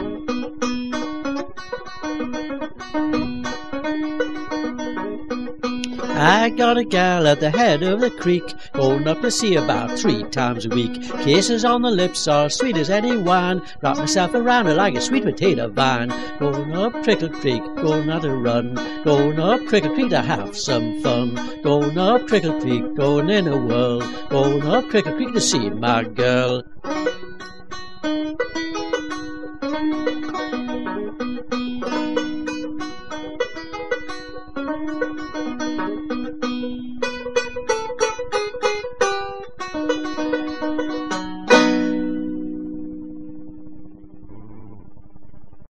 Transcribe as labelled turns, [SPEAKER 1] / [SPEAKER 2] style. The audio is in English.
[SPEAKER 1] I got a gal at the head of the creek, going up to see about 3 times a week. Kisses on the lips, all sweet as any wine. Wrap myself around her like a sweet potato vine. Going up Trickle Creek, going not to run. Going up Trickle Creek to have some fun. Going up Trickle Creek, going in a whirl. Going up Trickle Creek to see my girl.